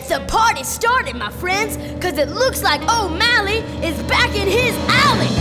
the party started, my friends, 'cause it looks like O'Malley is back in his alley.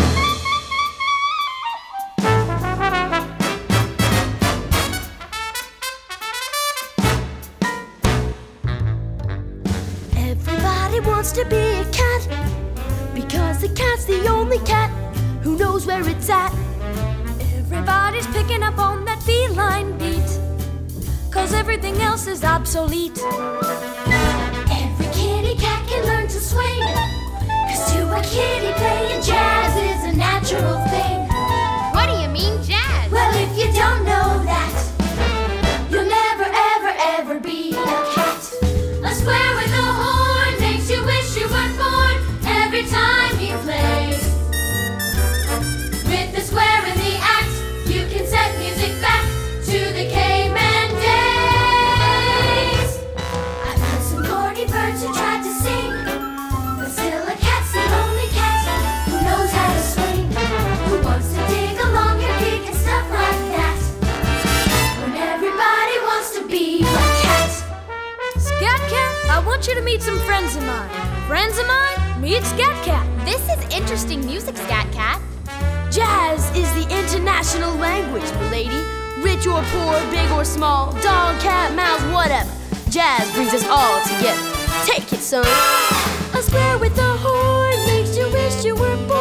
Everybody wants to be a cat, because the cat's the only cat who knows where it's at. Everybody's picking up on that feline beat, 'cause everything else is obsolete. Every kitty cat can learn to swing, 'cause to a kitty playing jazz is a natural thing. What do you mean, jazz? Well, if you don't know that, you'll never, ever, ever be a cat. A square with a horn makes you wish you weren't born every time he plays. With the square in the act, you can set music back to the caveman days. I've heard some corny birds who tried to sing, but still a cat's the only cat who knows how to swing, who wants to dig along your gig and stuff like that, when everybody wants to be a cat. Scat Cat, I want you to meet some friends of mine. Friends of mine, meet Scat Cat. This is interesting music, Scat Cat. Jazz is the international language, milady. Rich or poor, big or small, dog, cat, mouse, whatever. Jazz brings us all together. Take it, son. A square with a horn makes you wish you were born